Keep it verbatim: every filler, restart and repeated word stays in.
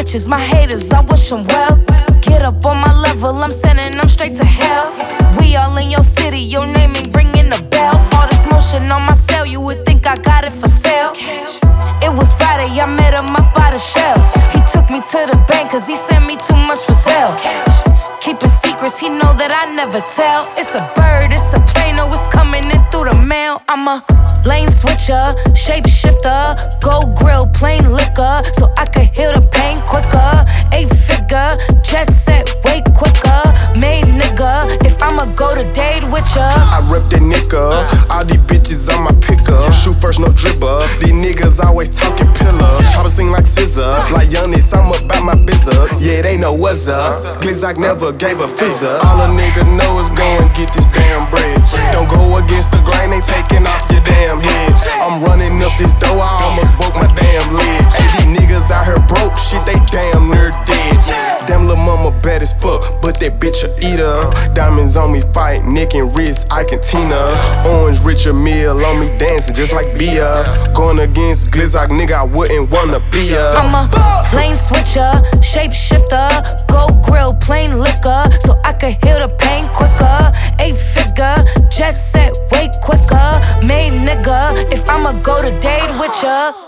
bitches, my haters, I wish them well. Get up on my level, I'm sending them straight to hell. We all in your city, your name ain't ringing the bell. All this motion on my cell, you would think I got it for sale. It was Friday, I met him up by the shell. He took me to the bank cause he sent me too much for sale. Keeping secrets, he know that I never tell. It's a bird, it's a plane, oh, it's coming in through the mail. I'm a lane switcher, shapeshifter, gold grill, plain liquor, so I could heal the pain quicker. Eight figure, jet set, way quicker. Made nigga, if I'ma go to date with ya. I rep that nigga, all these bitches on my picker. Shoot first, no dribble, these niggas always talking pillar. Chopper sing like scissor, like Giannis, I'm about my business. Yeah, they know what's up, Glizzock never gave a fizzer. All a nigga know is go and get this damn bread. Don't go against the grain, they taking off your damn head. I'm running up this door, I almost broke my damn leg. Hey, these niggas out here broke, shit, they damn near dead. Damn lil' mama bad as fuck, but that bitch a eater. Diamonds on me fight, neck and wrist, I can Tina. Orange Richard Mill on me dancing just like Bia. Going against Glizzock, nigga, I wouldn't wanna be ya. I'm a lane switcher, shapeshifter, gold grill, plain liquor, so I could heal the pain quicker. Eight figure, jet set, way quicker. Made nigga, if I'ma go to date with ya.